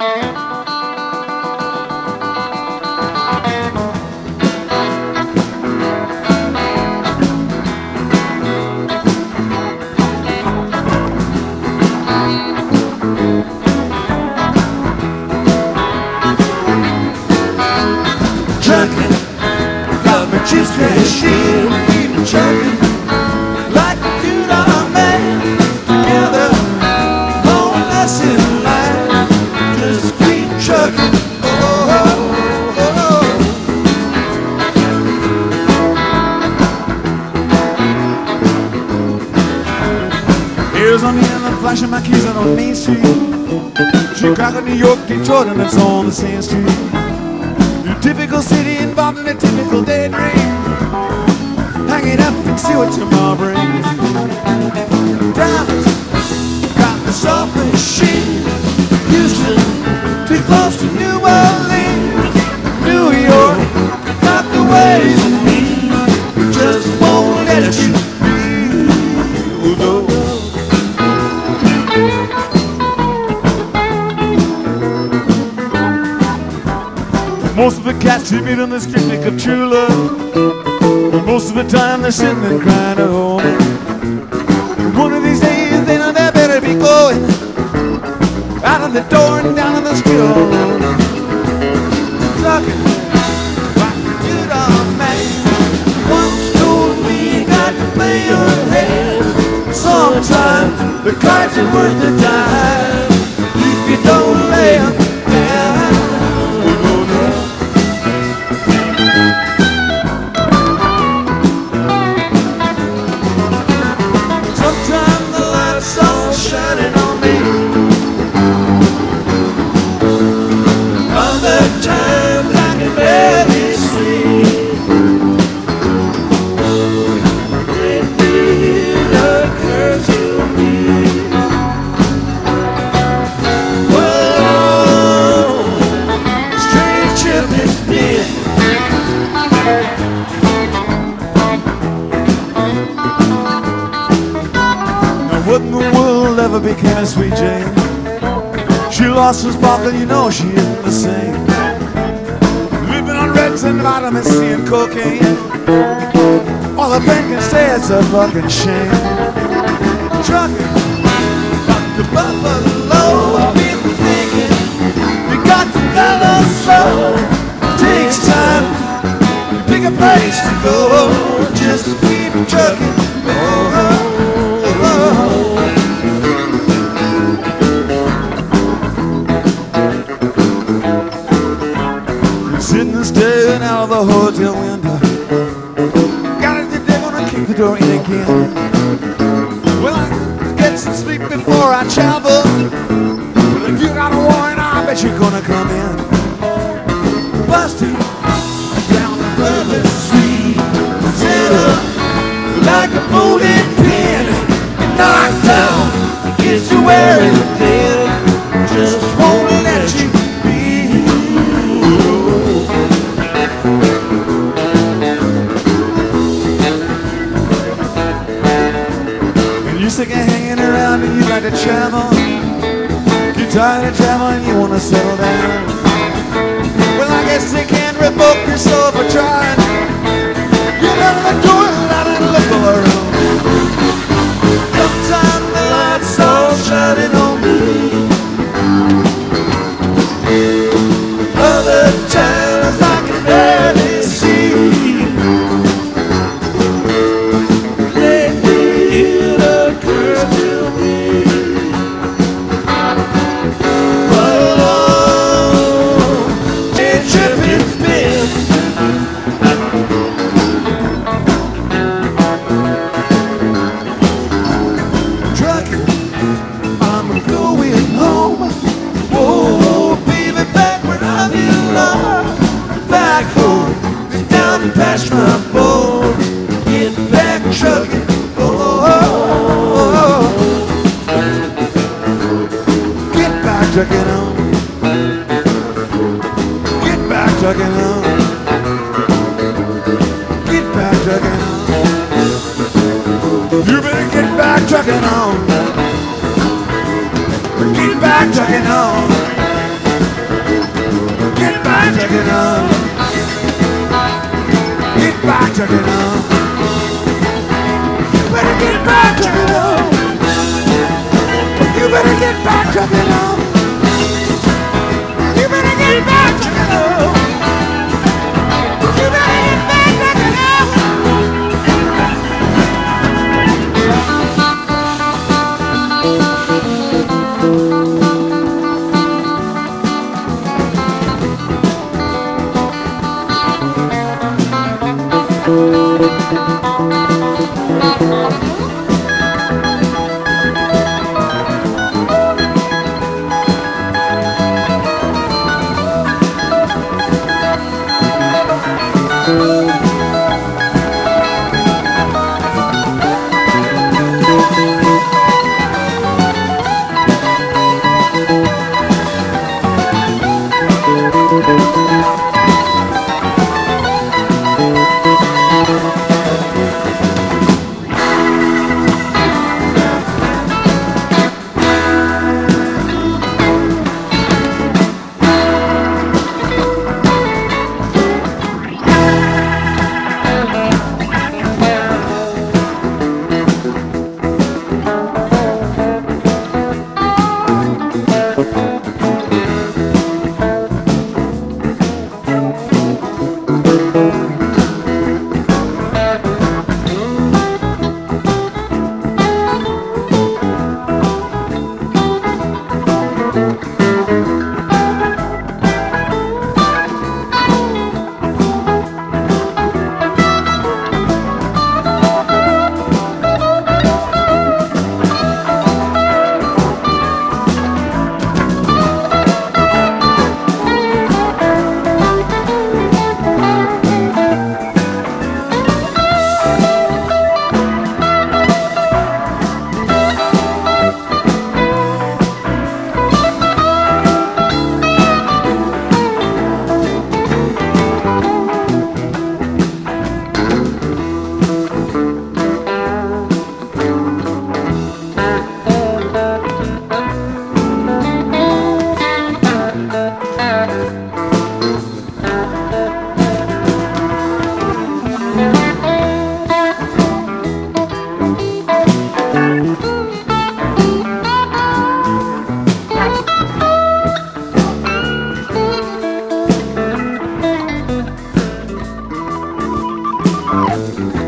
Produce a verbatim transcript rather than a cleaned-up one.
Trucking, got my chips cashed, keep trucking like a good old man. Together, long less in line, just keep trucking. Oh, oh, oh, oh. Here's on the end, I'm flashing my keys out on Main Street. Chicago, New York, Detroit, and it's on the same street. Typical city involved in a typical daydream. Hang it up and see what tomorrow brings. Dallas, got the soft machine. Houston, too close to New Orleans. New York, got the ways of me. Just won't let you be. Oh, no. Most of the cats you meet on the street think of true love, but most of the time they're sitting and crying at home. And one of these days they know they better be going out of the door and down on the street all alone. Talking like a good old man once told me you got to play your hand. Sometimes the cards are worth the time if you don't lay them down. Shining on me. Other times I can barely see. It did occur to me. Whoa, strange trip it's been. Now what in the world ever became of Sweet Jane? She lost her sparkle, you know she isn't the same. Living on reds and vitamin C and cocaine. All the bank can say it's a fucking shame. Trucking back to Buffalo, I've been thinking we got together slow. Takes time to pick a place to go. Just keep trucking. Oh, oh, oh, oh. Sitting and staring out of the hotel window. Got it, they're gonna kick the door in again. Well, I get some sleep before I travel. Well, if you got a warrant, I bet you're gonna come in. Busted down the Bourbon Street, set up like a bowling pin, and knocked down against you wearing a pin. Just won't let you be. You're sick of hanging around and you like to travel. You're tired of traveling and you want to settle down. Well, I guess they can't revoke your soul for trying. You'll never do it out and look around. Sometimes the light's all shining on me. Other times I can barely see. Past my boat, get back trucking. Oh, oh, oh, oh. Get back trucking on. Get back trucking on. Get back trucking on. You better get back trucking on. Get back trucking on. check it out. You better get back, check it out. You better get back, check it out. You better get back, check it out. You better get back, check it out. Thank you.